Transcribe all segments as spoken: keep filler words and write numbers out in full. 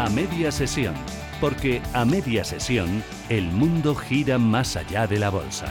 A media sesión, porque a media sesión el mundo gira más allá de la bolsa.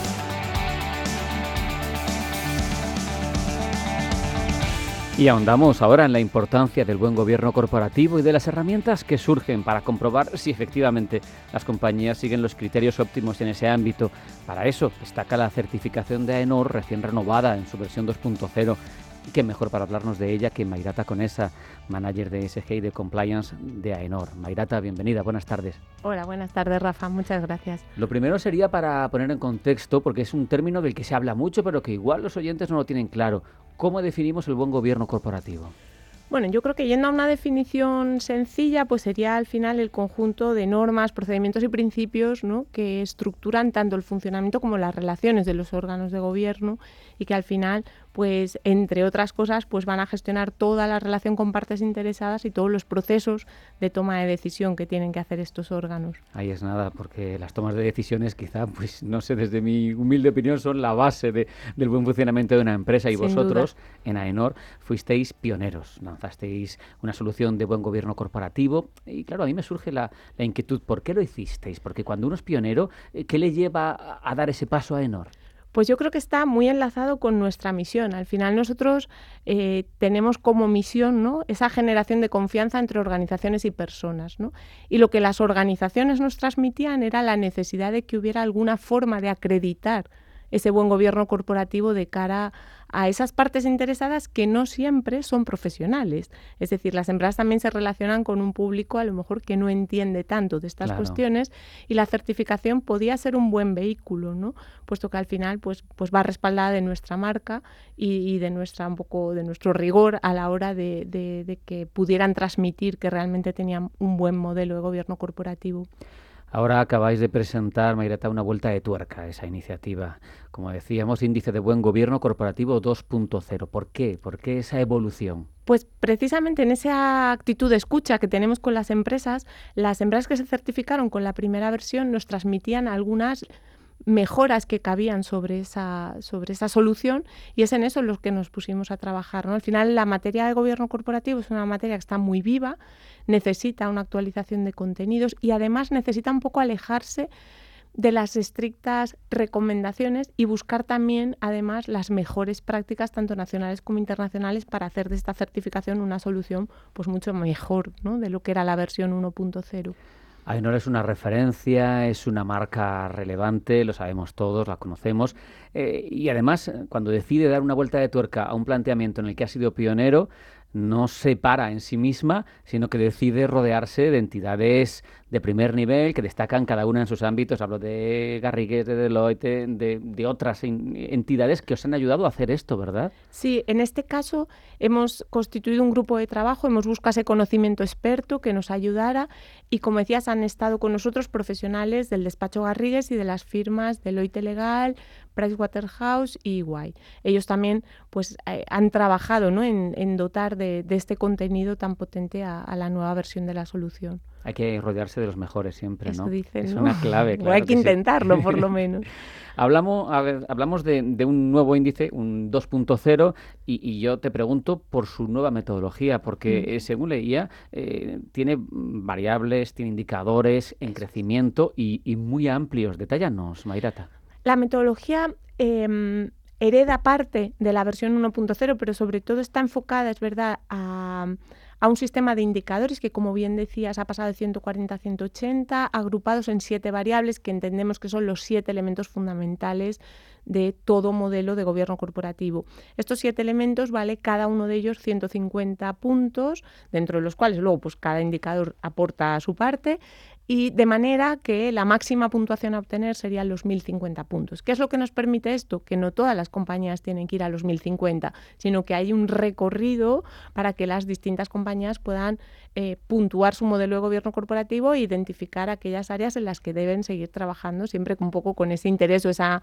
Y ahondamos ahora en la importancia del buen gobierno corporativo y de las herramientas que surgen para comprobar si efectivamente las compañías siguen los criterios óptimos en ese ámbito. Para eso destaca la certificación de AENOR recién renovada en su versión dos punto cero. Y qué mejor para hablarnos de ella que Mayrata Conesa, manager de E S G y de Compliance de AENOR. Mayrata, bienvenida, buenas tardes. Hola, buenas tardes, Rafa, muchas gracias. Lo primero sería para poner en contexto, porque es un término del que se habla mucho, pero que igual los oyentes no lo tienen claro. ¿Cómo definimos el buen gobierno corporativo? Bueno, yo creo que yendo a una definición sencilla, pues sería al final el conjunto de normas, procedimientos y principios, ¿no?, que estructuran tanto el funcionamiento como las relaciones de los órganos de gobierno y que al final, pues entre otras cosas, pues van a gestionar toda la relación con partes interesadas y todos los procesos de toma de decisión que tienen que hacer estos órganos. Ahí es nada, porque las tomas de decisiones quizá, pues no sé, desde mi humilde opinión son la base de, del buen funcionamiento de una empresa y Sin vosotros duda. En AENOR fuisteis pioneros, lanzasteis una solución de buen gobierno corporativo y claro, a mí me surge la, la inquietud, ¿por qué lo hicisteis? Porque cuando uno es pionero, ¿qué le lleva a, a dar ese paso a AENOR? Pues yo creo que está muy enlazado con nuestra misión. Al final nosotros eh, tenemos como misión, ¿no?, esa generación de confianza entre organizaciones y personas, ¿no? Y lo que las organizaciones nos transmitían era la necesidad de que hubiera alguna forma de acreditar ese buen gobierno corporativo de cara a esas partes interesadas que no siempre son profesionales. Es decir, las empresas también se relacionan con un público a lo mejor que no entiende tanto de estas Claro. cuestiones y la certificación podía ser un buen vehículo, ¿no?, puesto que al final pues, pues va respaldada de nuestra marca y, y de nuestra un poco de nuestro rigor a la hora de, de, de que pudieran transmitir que realmente tenían un buen modelo de gobierno corporativo. Ahora acabáis de presentar, Mayrata, una vuelta de tuerca a esa iniciativa. Como decíamos, índice de buen gobierno corporativo dos punto cero. ¿Por qué? ¿Por qué esa evolución? Pues precisamente en esa actitud de escucha que tenemos con las empresas, las empresas que se certificaron con la primera versión nos transmitían algunas mejoras que cabían sobre esa, sobre esa solución y es en eso en lo que nos pusimos a trabajar, ¿no? Al final la materia de gobierno corporativo es una materia que está muy viva, necesita una actualización de contenidos y además necesita un poco alejarse de las estrictas recomendaciones y buscar también, además, las mejores prácticas, tanto nacionales como internacionales, para hacer de esta certificación una solución pues mucho mejor, ¿no?, de lo que era la versión uno punto cero. AENOR es una referencia, es una marca relevante, lo sabemos todos, la conocemos, eh, y además, cuando decide dar una vuelta de tuerca a un planteamiento en el que ha sido pionero, no se para en sí misma, sino que decide rodearse de entidades de primer nivel que destacan cada una en sus ámbitos. Hablo de Garrigues, de Deloitte, de, de otras entidades que os han ayudado a hacer esto, ¿verdad? Sí, en este caso hemos constituido un grupo de trabajo, hemos buscado ese conocimiento experto que nos ayudara y, como decías, han estado con nosotros profesionales del despacho Garrigues y de las firmas Deloitte Legal, Pricewaterhouse y E Y. Ellos también pues, eh, han trabajado, ¿no?, en, en dotar de, de este contenido tan potente a, a la nueva versión de la solución. Hay que rodearse de los mejores siempre, Eso ¿no? dicen, es ¿no? una clave, claro. O hay que, que intentarlo, sí. por lo menos. Hablamos, a ver, hablamos de, de un nuevo índice, un dos punto cero, y, y yo te pregunto por su nueva metodología, porque mm. eh, según leía, eh, tiene variables, tiene indicadores en crecimiento y, y muy amplios. Detállanos, Mayrata. La metodología eh, hereda parte de la versión uno punto cero, pero sobre todo está enfocada, es verdad, a, a un sistema de indicadores que, como bien decías, ha pasado de ciento cuarenta a ciento ochenta, agrupados en siete variables que entendemos que son los siete elementos fundamentales de todo modelo de gobierno corporativo. Estos siete elementos, vale, cada uno de ellos ciento cincuenta puntos, dentro de los cuales luego pues, cada indicador aporta su parte, y de manera que la máxima puntuación a obtener serían los mil cincuenta puntos. ¿Qué es lo que nos permite esto? Que no todas las compañías tienen que ir a los mil cincuenta, sino que hay un recorrido para que las distintas compañías puedan eh, puntuar su modelo de gobierno corporativo e identificar aquellas áreas en las que deben seguir trabajando, siempre un poco con ese interés o esa,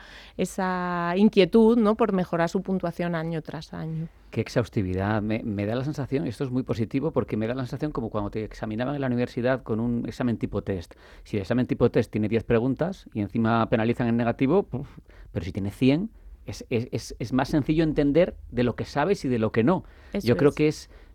esa inquietud, ¿no?, por mejorar su puntuación año tras año. Qué exhaustividad. Me, me da la sensación, y esto es muy positivo, porque me da la sensación como cuando te examinaban en la universidad con un examen tipo test. Si el examen tipo test tiene diez preguntas y encima penalizan en negativo, uf, pero si tiene cien, es, es, es, es más sencillo entender de lo que sabes y de lo que no. Eso Yo creo es. que es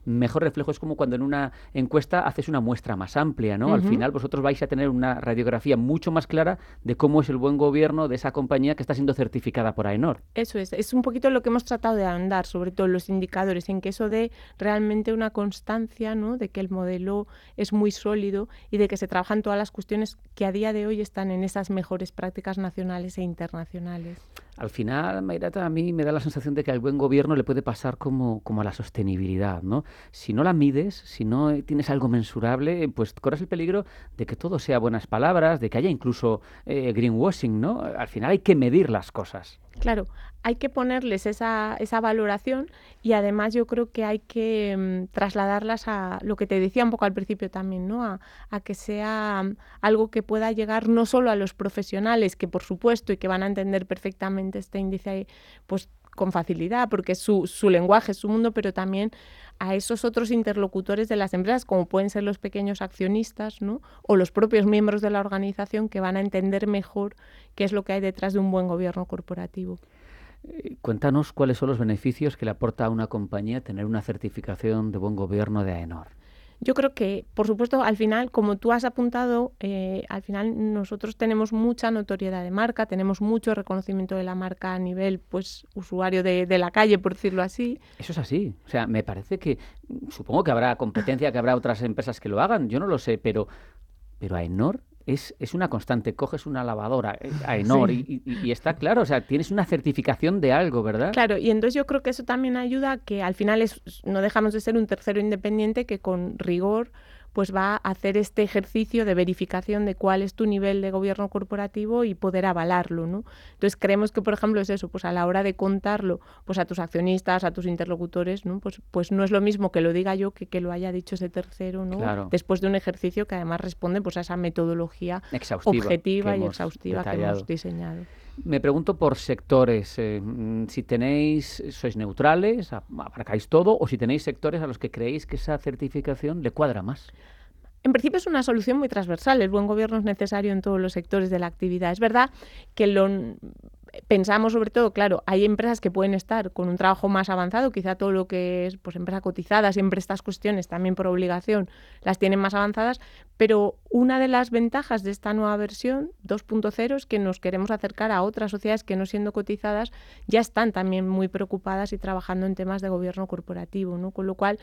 mejor reflejo. Es como cuando en una encuesta haces una muestra más amplia, ¿no? Uh-huh. Al final vosotros vais a tener una radiografía mucho más clara de cómo es el buen gobierno de esa compañía que está siendo certificada por AENOR. Eso es, es un poquito lo que hemos tratado de andar, sobre todo los indicadores, en que eso dé realmente una constancia, ¿no? De que el modelo es muy sólido y de que se trabajan todas las cuestiones que a día de hoy están en esas mejores prácticas nacionales e internacionales. Al final, Mayrata, a mí me da la sensación de que al buen gobierno le puede pasar como, como a la sostenibilidad, ¿no? Si no la mides, si no tienes algo mensurable, pues corres el peligro de que todo sea buenas palabras, de que haya incluso eh, greenwashing, ¿no? Al final hay que medir las cosas. Claro, hay que ponerles esa, esa valoración y además yo creo que hay que um, trasladarlas a lo que te decía un poco al principio también, ¿no? A, a que sea um, algo que pueda llegar no solo a los profesionales, que por supuesto y que van a entender perfectamente este índice, pues con facilidad, porque es su, su lenguaje, es su mundo, pero también a esos otros interlocutores de las empresas, como pueden ser los pequeños accionistas, ¿no? O los propios miembros de la organización, que van a entender mejor qué es lo que hay detrás de un buen gobierno corporativo. Eh, cuéntanos cuáles son los beneficios que le aporta a una compañía tener una certificación de buen gobierno de AENOR. Yo creo que, por supuesto, al final, como tú has apuntado, eh, al final nosotros tenemos mucha notoriedad de marca, tenemos mucho reconocimiento de la marca a nivel, pues, usuario de, de la calle, por decirlo así. Eso es así. O sea, me parece que, supongo que habrá competencia, que habrá otras empresas que lo hagan, yo no lo sé, pero, pero AENOR es, es una constante. Coges una lavadora, AENOR, sí. y, y, y está claro, o sea, tienes una certificación de algo, ¿verdad? Claro, y entonces yo creo que eso también ayuda a que al final es, no dejamos de ser un tercero independiente que con rigor pues va a hacer este ejercicio de verificación de cuál es tu nivel de gobierno corporativo y poder avalarlo, ¿no? Entonces creemos que, por ejemplo, es eso, pues a la hora de contarlo pues a tus accionistas, a tus interlocutores, ¿no? Pues, pues no es lo mismo que lo diga yo que que lo haya dicho ese tercero, ¿no? Claro. Después de un ejercicio que además responde pues a esa metodología exhaustiva, objetiva y exhaustiva detallado. que hemos diseñado. Me pregunto por sectores, eh, si tenéis, sois neutrales, abarcáis todo, o si tenéis sectores a los que creéis que esa certificación le cuadra más. En principio es una solución muy transversal. El buen gobierno es necesario en todos los sectores de la actividad. Es verdad que lo pensamos sobre todo, claro, hay empresas que pueden estar con un trabajo más avanzado, quizá todo lo que es pues empresa cotizada, siempre estas cuestiones también por obligación las tienen más avanzadas, pero una de las ventajas de esta nueva versión dos punto cero es que nos queremos acercar a otras sociedades que no siendo cotizadas ya están también muy preocupadas y trabajando en temas de gobierno corporativo, ¿no? Con lo cual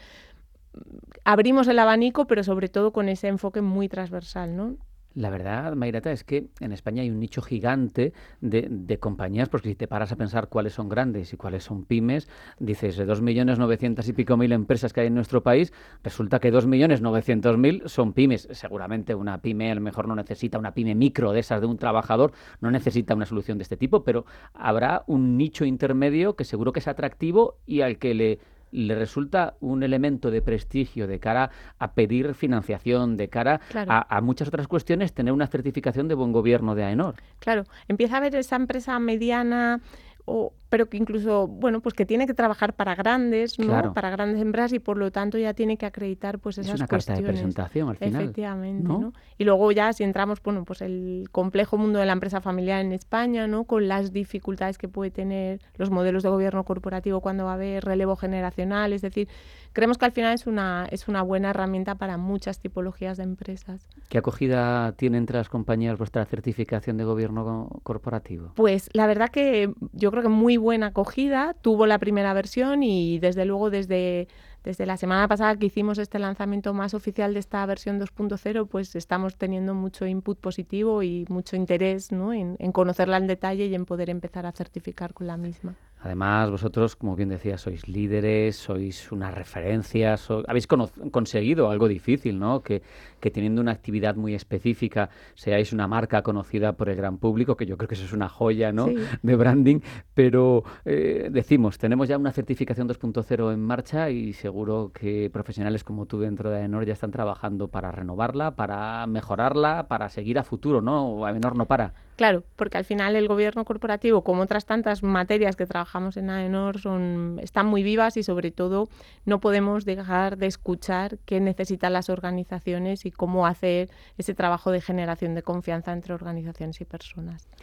abrimos el abanico, pero sobre todo con ese enfoque muy transversal, ¿no? La verdad, Mayrata, es que en España hay un nicho gigante de, de compañías, porque si te paras a pensar cuáles son grandes y cuáles son pymes, dices, de dos millones novecientos y pico mil empresas que hay en nuestro país, resulta que dos millones novecientos mil son pymes. Seguramente una pyme a lo mejor no necesita, una pyme micro de esas de un trabajador, no necesita una solución de este tipo, pero habrá un nicho intermedio que seguro que es atractivo y al que le... le resulta un elemento de prestigio de cara a pedir financiación, de cara claro. a, a muchas otras cuestiones, tener una certificación de buen gobierno de AENOR. Claro, empieza a ver esa empresa mediana, o, pero que incluso, bueno, pues que tiene que trabajar para grandes, ¿no? Claro. Para grandes empresas y por lo tanto ya tiene que acreditar pues esas cuestiones. Es una cuestiones. carta de presentación al final. Efectivamente, ¿no? ¿no? Y luego ya si entramos, bueno, pues el complejo mundo de la empresa familiar en España, ¿no? Con las dificultades que puede tener los modelos de gobierno corporativo cuando va a haber relevo generacional, es decir, creemos que al final es una, es una buena herramienta para muchas tipologías de empresas. ¿Qué acogida tiene entre las compañías vuestra certificación de gobierno corporativo? Pues la verdad que yo creo que muy buena acogida, tuvo la primera versión y desde luego desde, desde la semana pasada que hicimos este lanzamiento más oficial de esta versión dos punto cero, pues estamos teniendo mucho input positivo y mucho interés, ¿no? en, en conocerla en detalle y en poder empezar a certificar con la misma. Además, vosotros, como bien decía, sois líderes, sois una referencia, so... habéis cono- conseguido algo difícil, ¿no? Que, que teniendo una actividad muy específica seáis una marca conocida por el gran público, que yo creo que eso es una joya, ¿no? Sí. De branding, pero eh, decimos, tenemos ya una certificación dos punto cero en marcha y seguro que profesionales como tú dentro de AENOR ya están trabajando para renovarla, para mejorarla, para seguir a futuro, ¿no? AENOR no para. Claro, porque al final el gobierno corporativo, como otras tantas materias que trabajamos en AENOR, son, están muy vivas y sobre todo no podemos dejar de escuchar qué necesitan las organizaciones y cómo hacer ese trabajo de generación de confianza entre organizaciones y personas.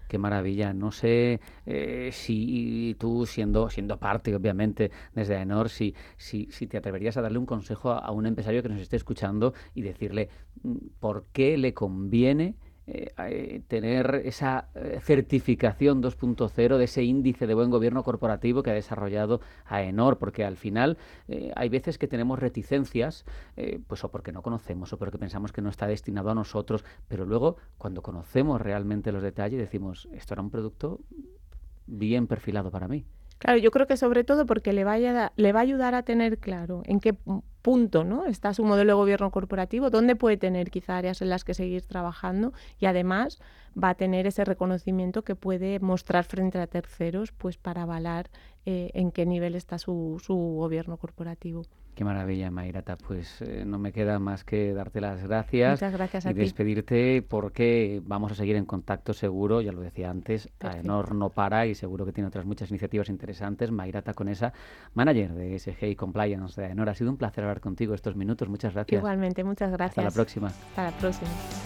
Qué maravilla. No sé eh, si tú, siendo, siendo parte, obviamente, desde AENOR, si, si, si te atreverías a darle un consejo a, a un empresario que nos esté escuchando y decirle mm, por qué le conviene Eh, eh, tener esa eh, certificación dos punto cero de ese índice de buen gobierno corporativo que ha desarrollado AENOR, porque al final eh, hay veces que tenemos reticencias, eh, pues o porque no conocemos o porque pensamos que no está destinado a nosotros, pero luego cuando conocemos realmente los detalles decimos, esto era un producto bien perfilado para mí. Claro, yo creo que sobre todo porque le, vaya a, le va a ayudar a tener claro en qué punto, ¿no?, está su modelo de gobierno corporativo, dónde puede tener quizá áreas en las que seguir trabajando, y además va a tener ese reconocimiento que puede mostrar frente a terceros, pues para avalar eh, en qué nivel está su, su gobierno corporativo. Qué maravilla, Mayrata. Pues eh, no me queda más que darte las gracias. Muchas gracias a y ti. despedirte, porque vamos a seguir en contacto seguro, ya lo decía antes. AENOR no para y seguro que tiene otras muchas iniciativas interesantes. Mayrata Conesa, manager de E S G y Compliance de AENOR. Ha sido un placer hablar contigo estos minutos. Muchas gracias. Igualmente, muchas gracias. Hasta la próxima. Hasta la próxima.